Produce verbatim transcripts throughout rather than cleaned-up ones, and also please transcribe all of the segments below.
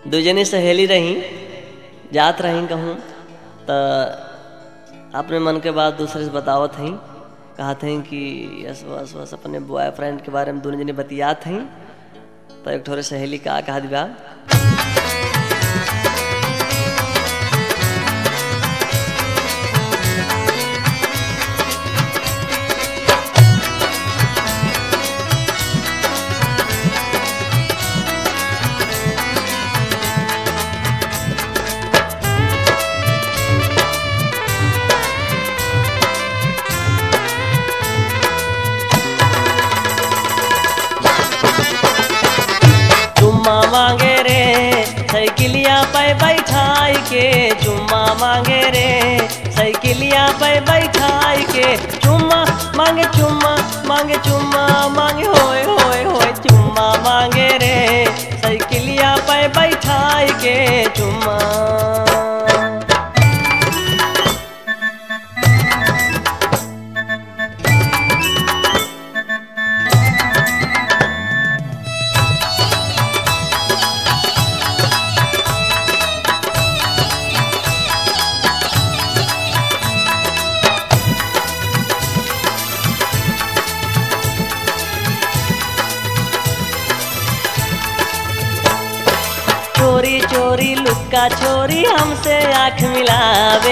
दुजनी सहेली रही जात रही कहूँ तो अपने मन के बात दूसरे से बतावत हई कहत हई कि यस बस बस अपने बॉयफ्रेंड के बारे में दोनों जने बतियात हई तो एक ठोरे सहेली का कहा दिबा मांगे रे साइकिलिया पे बैठाई के चुम्मा मांगे रे साइकिलिया पे बैठाई के चुम्मा मांगे चुम्मा मांगे चुम्मा मांगे होए होए होए चुम्मा मांगे रे साइकिलिया पे बैठाई के चुम्मा चोरी चोरी लुक्का चोरी हमसे आँख मिलावे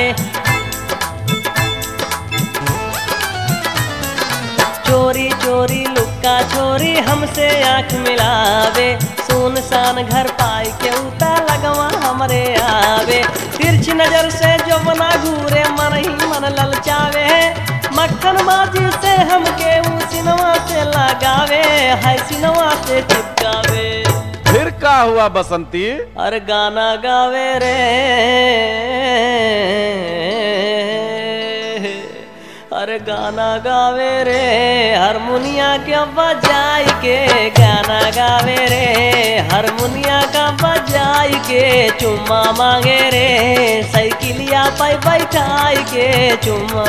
चोरी चोरी लुक्का चोरी हमसे आँख मिलावे सुनसान घर पाई के उता लगवा हमरे आवे तिरछी नजर से जो बना घूरे मन ही मन ललचावे मक्खन बाजी से हमके ऊ सिनवा से लगावे हाय सिनवा से चिपकावे फिर का हुआ बसंती? अरे गाना गावे रे अरे गाना गावे रे हारमोनिया के बजाई के गाना गावे रे हारमोनिया का बजाई के चुम्मा मांगे रे साइकिलिया पे बैठाई के चुम्मा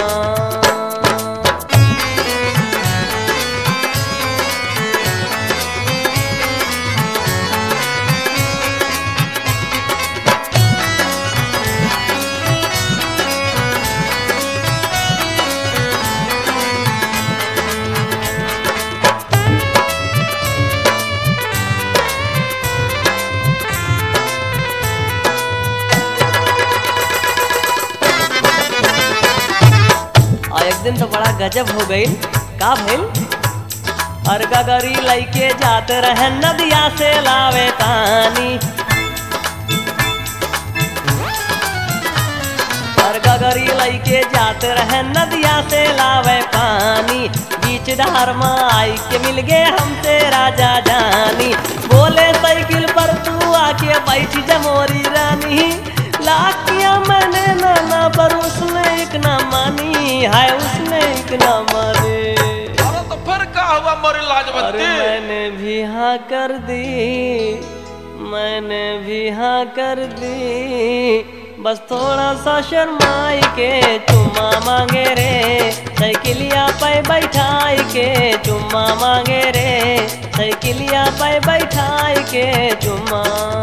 एक दिन तो बड़ा गजब हो गई का भइल और गगरी लइके जाते रहे नदिया से लावे पानी और गगरी लइके जाते रहे नदिया से लावे पानी बीच धार में आई के मिल गए हमसे राजा जानी बोले साइकिल पर तू आके बैठी जमोरी रानी लाकिया मैंने नाना पर उसने एक ना मानी हाय उसने एक ना माने अरे तो फिर का हुआ मोरी लाजवंती? अरे मैंने भी हाँ कर दी मैंने भी हाँ कर दी बस थोड़ा सा शर्माई के चुम्मा मांगे रे साइकिलिया पे बैठाई के चुम्मा मांगे रे साइकिलिया पे बैठाई के चुम्मा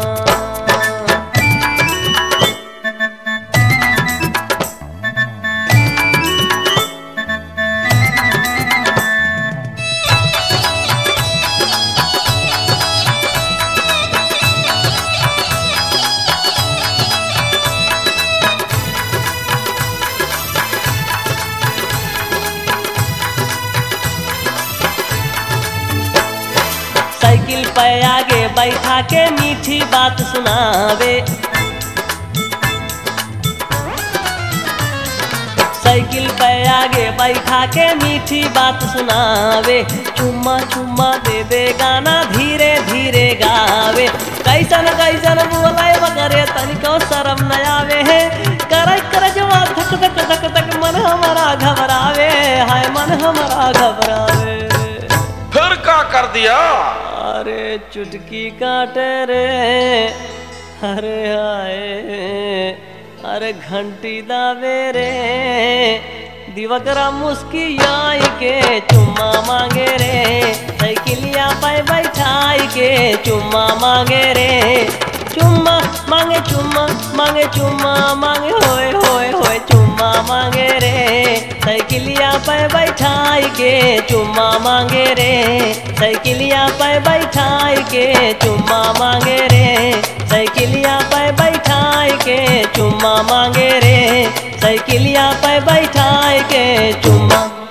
साइकिल पे आगे बैठा के मीठी बात सुनावे साइकिल पे आगे बैठा के मीठी बात सुनावे चुम्मा चुम्मा दे दे गाना धीरे धीरे गावे कैसन कैसन बोले मगरे तनिको शर्म न आवे है कर कर जवाब धक धक धक धक मन हमारा घबरावे हाय मन हमारा घबरावे फिर का कर दिया? अरे चुटकी काटे रे अरे आए अरे घंटी दावे रे दिवकरा मुस्कियाई के चुम्मा मांगे रे साइकिलिया पे बैठाई के चुम्मा मांगे रे चुम्मा के चुम्मा मांगे होए होए होए चुम्मा मांगे रे साइकिलिया पे बैठाई के चुम्मा मांगे रे साइकिलिया पे बैठाई के चुम्मा मांगे रे साइकिलिया पे बैठाई के चुम्मा मांगे रे साइकिलिया पे बैठाई के चुम्मा